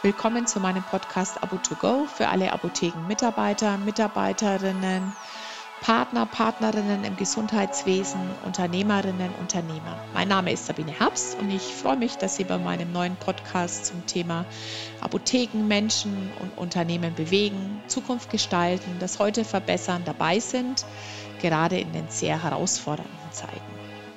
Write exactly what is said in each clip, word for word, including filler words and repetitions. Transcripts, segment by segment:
Willkommen zu meinem Podcast Abo to go für alle Apotheken-Mitarbeiter, Mitarbeiterinnen, Partner, Partnerinnen im Gesundheitswesen, Unternehmerinnen, Unternehmer. Mein Name ist Sabine Herbst und ich freue mich, dass Sie bei meinem neuen Podcast zum Thema Apotheken, Menschen und Unternehmen bewegen, Zukunft gestalten, das Heute verbessern dabei sind, gerade in den sehr herausfordernden Zeiten.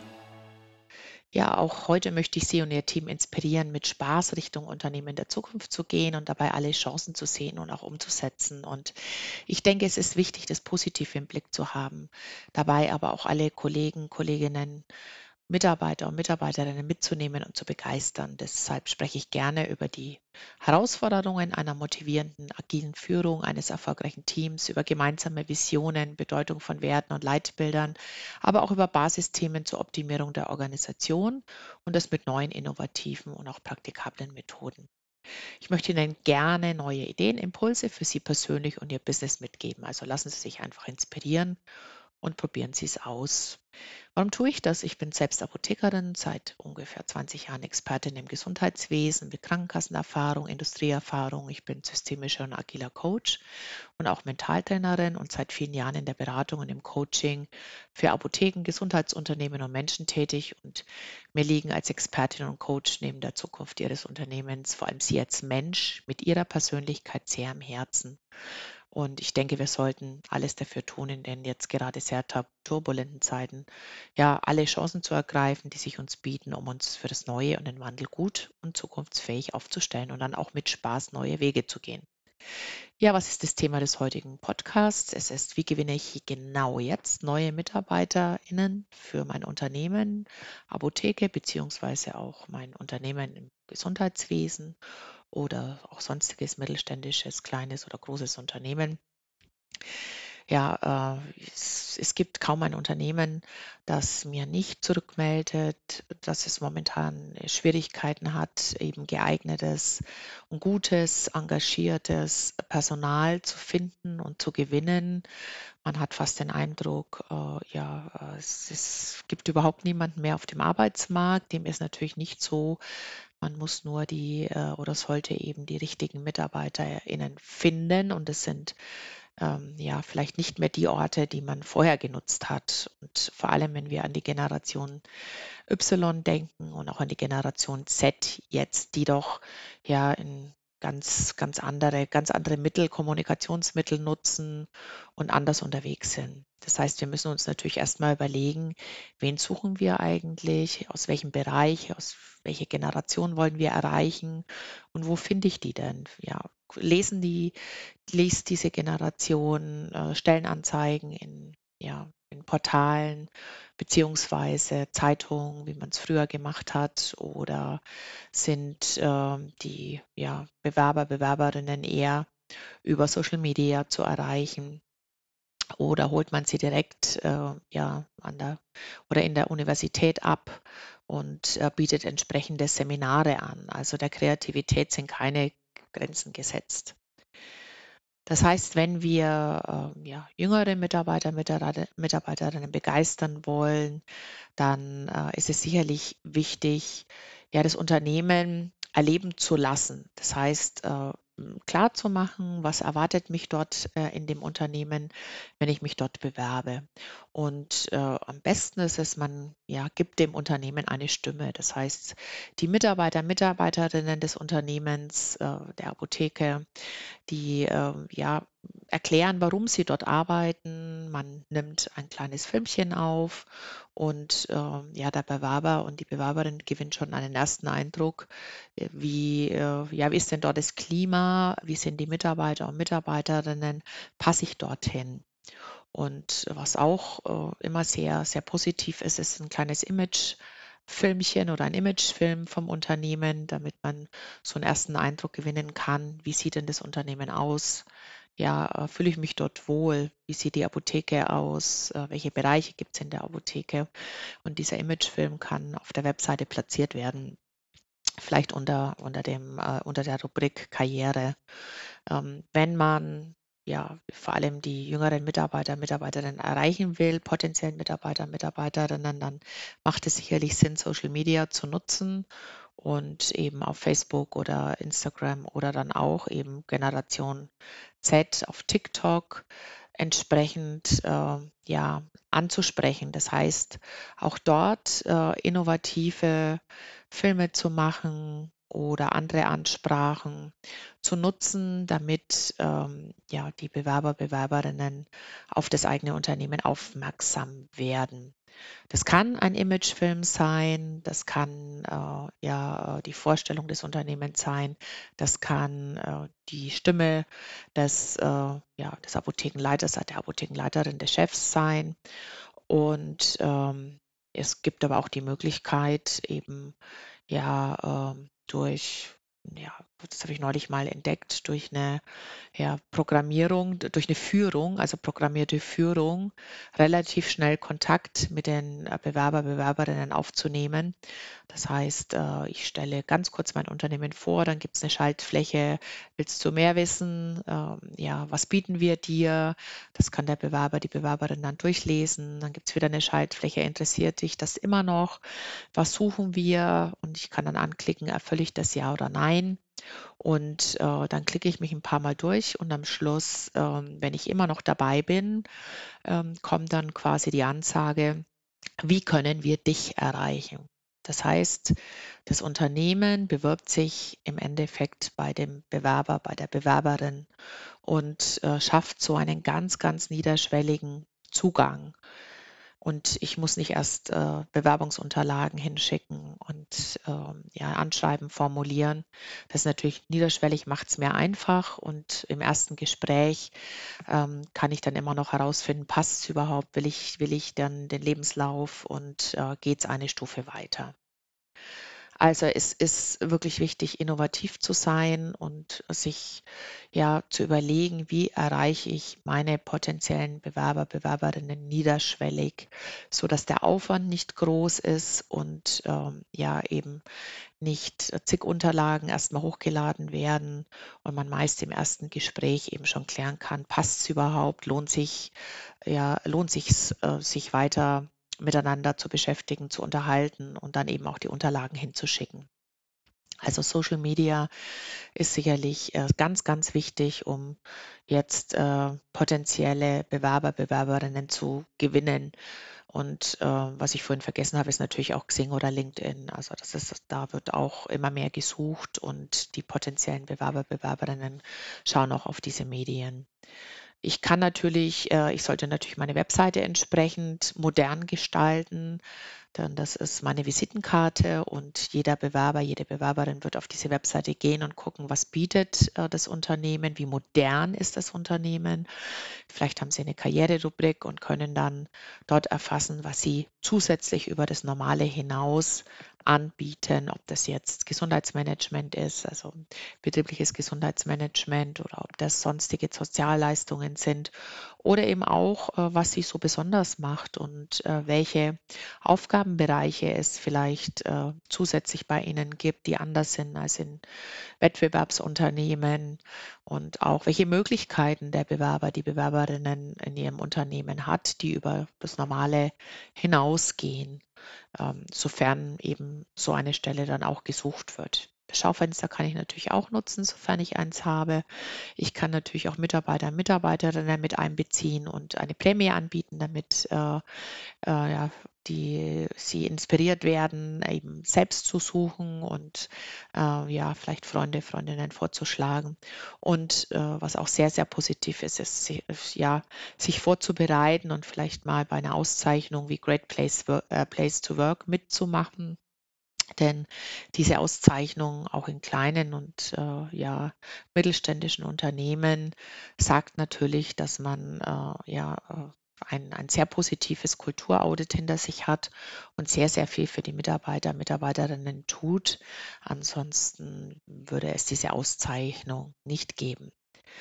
Ja, auch heute möchte ich Sie und Ihr Team inspirieren, mit Spaß Richtung Unternehmen der Zukunft zu gehen und dabei alle Chancen zu sehen und auch umzusetzen. Und ich denke, es ist wichtig, das Positive im Blick zu haben, dabei aber auch alle Kollegen, Kolleginnen, Mitarbeiter und Mitarbeiterinnen mitzunehmen und zu begeistern. Deshalb spreche ich gerne über die Herausforderungen einer motivierenden, agilen Führung eines erfolgreichen Teams, über gemeinsame Visionen, Bedeutung von Werten und Leitbildern, aber auch über Basisthemen zur Optimierung der Organisation und das mit neuen, innovativen und auch praktikablen Methoden. Ich möchte Ihnen gerne neue Ideen, Impulse für Sie persönlich und Ihr Business mitgeben. Also lassen Sie sich einfach inspirieren und probieren Sie es aus. Warum tue ich das? Ich bin selbst Apothekerin, seit ungefähr zwanzig Jahren Expertin im Gesundheitswesen mit Krankenkassenerfahrung, Industrieerfahrung. Ich bin systemischer und agiler Coach und auch Mentaltrainerin und seit vielen Jahren in der Beratung und im Coaching für Apotheken, Gesundheitsunternehmen und Menschen tätig. Und mir liegen als Expertin und Coach neben der Zukunft Ihres Unternehmens vor allem Sie als Mensch mit Ihrer Persönlichkeit sehr am Herzen. Und ich denke, wir sollten alles dafür tun, in den jetzt gerade sehr tab- turbulenten Zeiten, ja, alle Chancen zu ergreifen, die sich uns bieten, um uns für das Neue und den Wandel gut und zukunftsfähig aufzustellen und dann auch mit Spaß neue Wege zu gehen. Ja, was ist das Thema des heutigen Podcasts? Es ist, wie gewinne ich genau jetzt neue MitarbeiterInnen für mein Unternehmen, Apotheke, beziehungsweise auch mein Unternehmen im Gesundheitswesen oder auch sonstiges mittelständisches, kleines oder großes Unternehmen. Ja, äh, es, es gibt kaum ein Unternehmen, das mir nicht zurückmeldet, dass es momentan Schwierigkeiten hat, eben geeignetes und gutes, engagiertes Personal zu finden und zu gewinnen. Man hat fast den Eindruck, äh, ja, äh, es, es gibt überhaupt niemanden mehr auf dem Arbeitsmarkt. Dem ist natürlich nicht so. Man muss nur die äh, oder sollte eben die richtigen MitarbeiterInnen finden und es sind ähm, ja vielleicht nicht mehr die Orte, die man vorher genutzt hat. Und vor allem, wenn wir an die Generation Y denken und auch an die Generation Z jetzt, die doch ja in ganz, ganz andere, ganz andere Mittel, Kommunikationsmittel nutzen und anders unterwegs sind. Das heißt, wir müssen uns natürlich erstmal überlegen, wen suchen wir eigentlich, aus welchem Bereich, aus welche Generation wollen wir erreichen und wo finde ich die denn? Ja, lesen die, liest diese Generation äh, Stellenanzeigen in, ja, in Portalen beziehungsweise Zeitungen, wie man es früher gemacht hat, oder sind ähm, die ja, Bewerber, Bewerberinnen eher über Social Media zu erreichen? Oder holt man sie direkt äh, ja, an der oder in der Universität ab und äh, bietet entsprechende Seminare an? Also der Kreativität sind keine Grenzen gesetzt. Das heißt, wenn wir ähm, ja, jüngere Mitarbeiter, Mitarbeiter, Mitarbeiterinnen begeistern wollen, dann äh, ist es sicherlich wichtig, ja, das Unternehmen erleben zu lassen. Das heißt, äh, m, klar zu machen, was erwartet mich dort äh, in dem Unternehmen, wenn ich mich dort bewerbe. Und äh, am besten ist es, man ja, gibt dem Unternehmen eine Stimme. Das heißt, die Mitarbeiter, Mitarbeiterinnen des Unternehmens, äh, der Apotheke, die ähm, ja, erklären, warum sie dort arbeiten. Man nimmt ein kleines Filmchen auf und ähm, ja, der Bewerber und die Bewerberin gewinnt schon einen ersten Eindruck, äh, wie, äh, ja, wie ist denn dort das Klima, wie sind die Mitarbeiter und Mitarbeiterinnen, passe ich dorthin? Und was auch äh, immer sehr, sehr positiv ist, ist ein kleines Imagefilmchen oder ein Imagefilm vom Unternehmen, damit man so einen ersten Eindruck gewinnen kann. Wie sieht denn das Unternehmen aus? Ja, äh, fühle ich mich dort wohl? Wie sieht die Apotheke aus? Äh, welche Bereiche gibt es in der Apotheke? Und dieser Imagefilm kann auf der Webseite platziert werden, vielleicht unter, unter dem, äh, unter der Rubrik Karriere. Ähm, wenn man ja vor allem die jüngeren Mitarbeiter, Mitarbeiterinnen erreichen will, potenziellen Mitarbeiter, Mitarbeiterinnen, dann macht es sicherlich Sinn, Social Media zu nutzen und eben auf Facebook oder Instagram oder dann auch eben Generation Z auf TikTok entsprechend, äh, ja, anzusprechen. Das heißt, auch dort, äh, innovative Filme zu machen oder andere Ansprachen zu nutzen, damit, ähm, ja, die Bewerber, Bewerberinnen auf das eigene Unternehmen aufmerksam werden. Das kann ein Imagefilm sein, das kann, äh, ja, äh, die Vorstellung des Unternehmens sein, das kann, äh, die Stimme des, äh, ja, des Apothekenleiters, der Apothekenleiterin, des Chefs sein. Und, ähm, es gibt aber auch die Möglichkeit eben, ja, ähm, durch ja, das habe ich neulich mal entdeckt, durch eine ja, Programmierung, d durch eine Führung, also programmierte Führung, relativ schnell Kontakt mit den, äh, Bewerber, Bewerberinnen aufzunehmen. Das heißt, äh, ich stelle ganz kurz mein Unternehmen vor, dann gibt es eine Schaltfläche: „Willst du mehr wissen? Ähm, ja, was bieten wir dir?“ Das kann der Bewerber, die Bewerberin dann durchlesen. Dann gibt es wieder eine Schaltfläche: „Interessiert dich das immer noch? Was suchen wir?“ Und ich kann dann anklicken: „Erfülle ich das, ja oder nein?“ Und, äh, dann klicke ich mich ein paar Mal durch und am Schluss, ähm, wenn ich immer noch dabei bin, ähm, kommt dann quasi die Ansage: „Wie können wir dich erreichen?“ Das heißt, das Unternehmen bewirbt sich im Endeffekt bei dem Bewerber, bei der Bewerberin und, äh, schafft so einen ganz, ganz niederschwelligen Zugang. Und ich muss nicht erst, äh, Bewerbungsunterlagen hinschicken und, ähm, ja, Anschreiben formulieren. Das ist natürlich niederschwellig, macht es mir einfach und im ersten Gespräch, ähm, kann ich dann immer noch herausfinden, passt es überhaupt? Will ich will ich dann den Lebenslauf und, äh, geht es eine Stufe weiter? Also, es ist wirklich wichtig, innovativ zu sein und sich, ja, zu überlegen: „Wie erreiche ich meine potenziellen Bewerber, Bewerberinnen niederschwellig, sodass der Aufwand nicht groß ist und, ähm, ja, eben nicht äh, zig Unterlagen erst mal hochgeladen werden und man meist im ersten Gespräch eben schon klären kann: Passt's überhaupt? Lohnt sich ja, lohnt sich's, äh, sich weiter miteinander zu beschäftigen, zu unterhalten und dann eben auch die Unterlagen hinzuschicken. Also Social Media ist sicherlich, äh, ganz, ganz wichtig, um jetzt, äh, potenzielle Bewerber, Bewerberinnen zu gewinnen. Und, äh, was ich vorhin vergessen habe, ist natürlich auch Xing oder LinkedIn. Also das ist da wird auch immer mehr gesucht und die potenziellen Bewerber, Bewerberinnen schauen auch auf diese Medien. Ich kann natürlich äh, ich sollte natürlich meine Webseite entsprechend modern gestalten, denn das ist meine Visitenkarte und jeder Bewerber, jede Bewerberin wird auf diese Webseite gehen und gucken, was bietet, äh, das Unternehmen, wie modern ist das Unternehmen. Vielleicht haben Sie eine Karriererubrik und können dann dort erfassen, was Sie zusätzlich über das Normale hinaus anbieten, ob das jetzt Gesundheitsmanagement ist, also betriebliches Gesundheitsmanagement oder ob das sonstige Sozialleistungen sind oder eben auch, äh, was Sie so besonders macht und, äh, welche Aufgabenbereiche es vielleicht, äh, zusätzlich bei Ihnen gibt, die anders sind als in Wettbewerbsunternehmen und auch welche Möglichkeiten der Bewerber, die Bewerberinnen in ihrem Unternehmen hat, die über das Normale hinausgehen, ähm, sofern eben so eine Stelle dann auch gesucht wird. Das Schaufenster kann ich natürlich auch nutzen, sofern ich eins habe. Ich kann natürlich auch Mitarbeiter, Mitarbeiterinnen mit einbeziehen und eine Prämie anbieten, damit äh, äh, ja, die sie inspiriert werden, eben selbst zu suchen und äh, ja, vielleicht Freunde, Freundinnen vorzuschlagen. Und äh, was auch sehr, sehr positiv ist, ist, si- ist ja, sich vorzubereiten und vielleicht mal bei einer Auszeichnung wie Great Place, Wo- äh, Place to Work mitzumachen. Denn diese Auszeichnung auch in kleinen und äh, ja, mittelständischen Unternehmen sagt natürlich, dass man äh, ja äh, ein, ein sehr positives Kulturaudit hinter sich hat und sehr, sehr viel für die Mitarbeiter, Mitarbeiterinnen tut. Ansonsten würde es diese Auszeichnung nicht geben.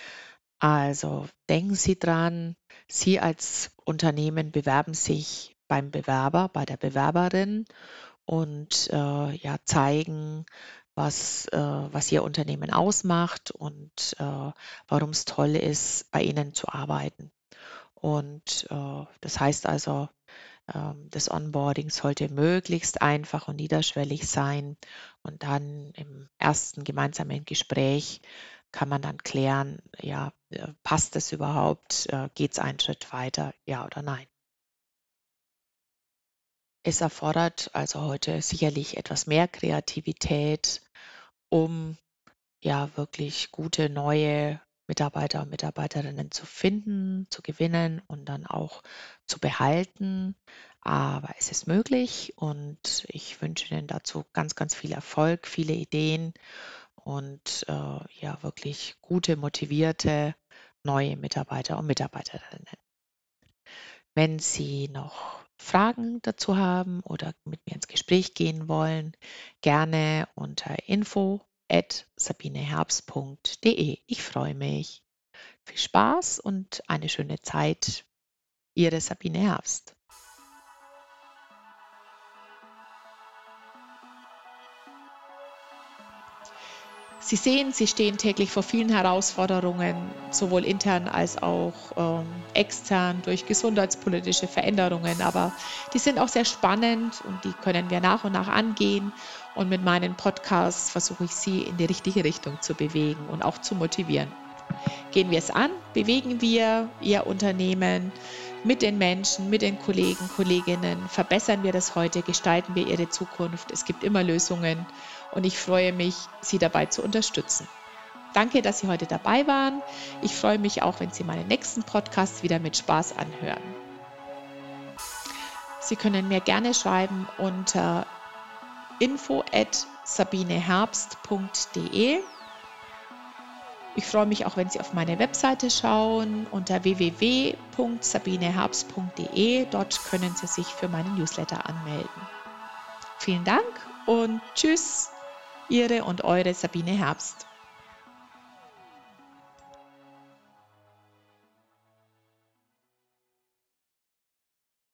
Also denken Sie dran, Sie als Unternehmen bewerben sich beim Bewerber, bei der Bewerberin und, äh, ja, zeigen, was, äh was Ihr Unternehmen ausmacht und, äh, warum es toll ist, bei Ihnen zu arbeiten. Und, äh, das heißt also, Ähm, das Onboarding sollte möglichst einfach und niederschwellig sein. Und dann im ersten gemeinsamen Gespräch kann man dann klären, ja, äh, passt das überhaupt? Äh, Geht es einen Schritt weiter? Ja oder nein? Es erfordert also heute sicherlich etwas mehr Kreativität, um ja wirklich gute neue Mitarbeiter und Mitarbeiterinnen zu finden, zu gewinnen und dann auch zu behalten. Aber es ist möglich und ich wünsche Ihnen dazu ganz, ganz viel Erfolg, viele Ideen und äh, ja wirklich gute, motivierte neue Mitarbeiter und Mitarbeiterinnen. Wenn Sie noch Fragen dazu haben oder mit mir ins Gespräch gehen wollen, gerne unter info at sabineherbst punkt de. Ich freue mich. Viel Spaß und eine schöne Zeit. Ihre Sabine Herbst. Sie sehen, Sie stehen täglich vor vielen Herausforderungen, sowohl intern als auch ähm, extern durch gesundheitspolitische Veränderungen. Aber die sind auch sehr spannend und die können wir nach und nach angehen. Und mit meinen Podcasts versuche ich Sie in die richtige Richtung zu bewegen und auch zu motivieren. Gehen wir es an, bewegen wir Ihr Unternehmen mit den Menschen, mit den Kollegen, Kolleginnen, verbessern wir das heute, gestalten wir Ihre Zukunft. Es gibt immer Lösungen und ich freue mich, Sie dabei zu unterstützen. Danke, dass Sie heute dabei waren. Ich freue mich auch, wenn Sie meinen nächsten Podcast wieder mit Spaß anhören. Sie können mir gerne schreiben unter info at sabineherbst punkt de. Ich freue mich auch, wenn Sie auf meine Webseite schauen unter w w w punkt sabineherbst punkt de. Dort können Sie sich für meinen Newsletter anmelden. Vielen Dank und tschüss, Ihre und eure Sabine Herbst.